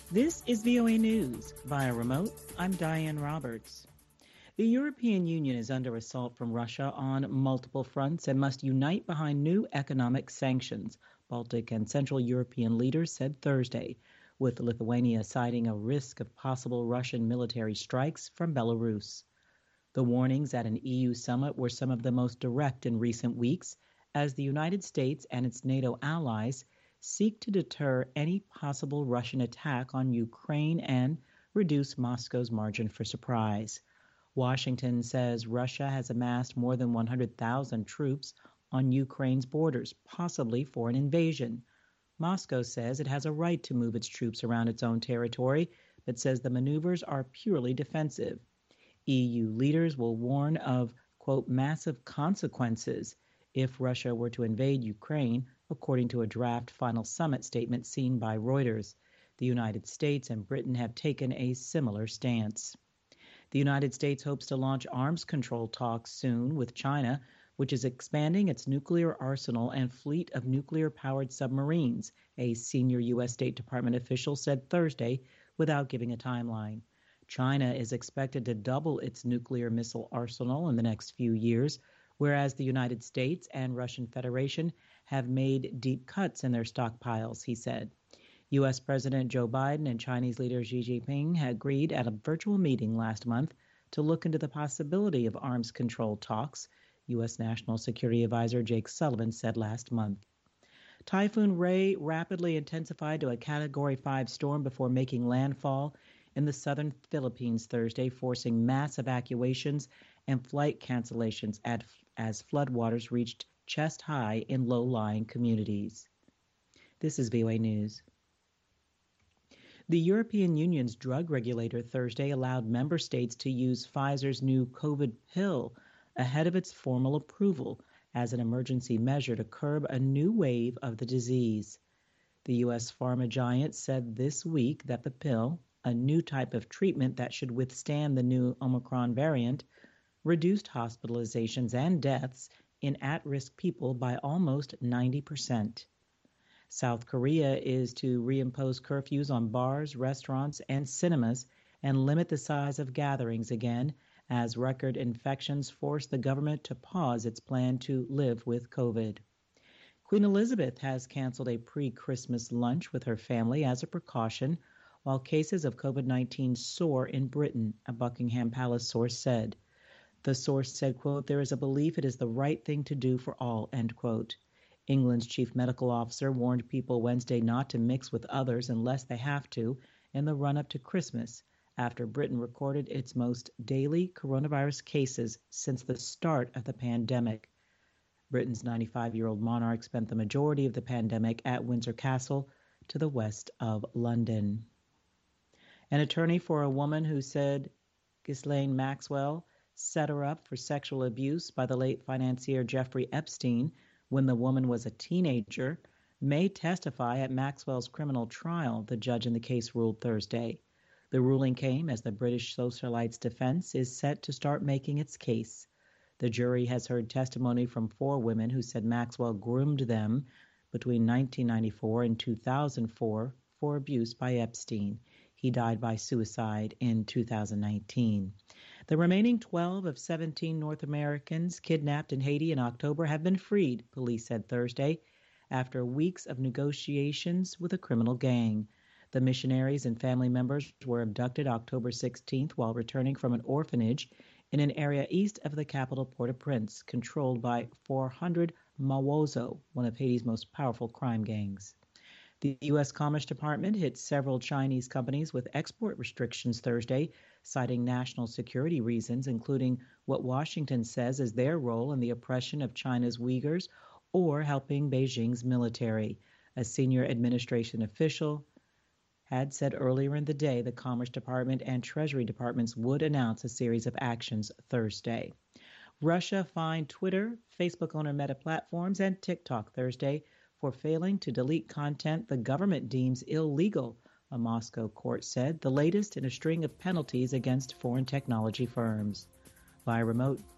This is VOA News. Via remote, I'm Diane Roberts. The European Union is under assault from Russia on multiple fronts and must unite behind new economic sanctions, Baltic and Central European leaders said Thursday, with Lithuania citing a risk of possible Russian military strikes from Belarus. The warnings at an EU summit were some of the most direct in recent weeks, as the United States and its NATO allies seek to deter any possible Russian attack on Ukraine and reduce Moscow's margin for surprise. Washington says Russia has amassed more than 100,000 troops on Ukraine's borders, possibly for an invasion. Moscow says it has a right to move its troops around its own territory, but says the maneuvers are purely defensive. EU leaders will warn of, quote, massive consequences if Russia were to invade Ukraine, according to a draft final summit statement seen by Reuters. The United States and Britain have taken a similar stance. The United States hopes to launch arms control talks soon with China, which is expanding its nuclear arsenal and fleet of nuclear-powered submarines, a senior U.S. State Department official said Thursday without giving a timeline. China is expected to double its nuclear missile arsenal in the next few years, whereas the United States and Russian Federation have made deep cuts in their stockpiles, he said. U.S. President Joe Biden and Chinese leader Xi Jinping had agreed at a virtual meeting last month to look into the possibility of arms control talks, U.S. National Security Advisor Jake Sullivan said last month. Typhoon Ray rapidly intensified to a Category 5 storm before making landfall in the southern Philippines Thursday, forcing mass evacuations and flight cancellations as floodwaters reached chest-high in low-lying communities. This is VOA News. The European Union's drug regulator Thursday allowed member states to use Pfizer's new COVID pill ahead of its formal approval as an emergency measure to curb a new wave of the disease. The U.S. pharma giant said this week that the pill, a new type of treatment that should withstand the new Omicron variant, reduced hospitalizations and deaths in at-risk people by almost 90%. South Korea is to reimpose curfews on bars, restaurants, and cinemas and limit the size of gatherings again as record infections force the government to pause its plan to live with COVID. Queen Elizabeth has canceled a pre-Christmas lunch with her family as a precaution, while cases of COVID-19 soar in Britain, a Buckingham Palace source said. The source said, quote, there is a belief it is the right thing to do for all, end quote. England's chief medical officer warned people Wednesday not to mix with others unless they have to in the run-up to Christmas, after Britain recorded its most daily coronavirus cases since the start of the pandemic. Britain's 95-year-old monarch spent the majority of the pandemic at Windsor Castle to the west of London. An attorney for a woman who said Ghislaine Maxwell set her up for sexual abuse by the late financier Jeffrey Epstein when the woman was a teenager may testify at Maxwell's criminal trial, the judge in the case ruled Thursday. The ruling came as the British socialite's defense is set to start making its case. The jury has heard testimony from 4 women who said Maxwell groomed them between 1994 and 2004 for abuse by Epstein. He died by suicide in 2019. The remaining 12 of 17 North Americans kidnapped in Haiti in October have been freed, police said Thursday, after weeks of negotiations with a criminal gang. The missionaries and family members were abducted October 16th while returning from an orphanage in an area east of the capital Port-au-Prince, controlled by 400 Mawozo, one of Haiti's most powerful crime gangs. The U.S. Commerce Department hit several Chinese companies with export restrictions Thursday, citing national security reasons, including what Washington says is their role in the oppression of China's Uyghurs or helping Beijing's military. A senior administration official had said earlier in the day the Commerce Department and Treasury Departments would announce a series of actions Thursday. Russia fined Twitter, Facebook owner Meta Platforms, and TikTok Thursday for failing to delete content the government deems illegal, a Moscow court said, the latest in a string of penalties against foreign technology firms. Via remote,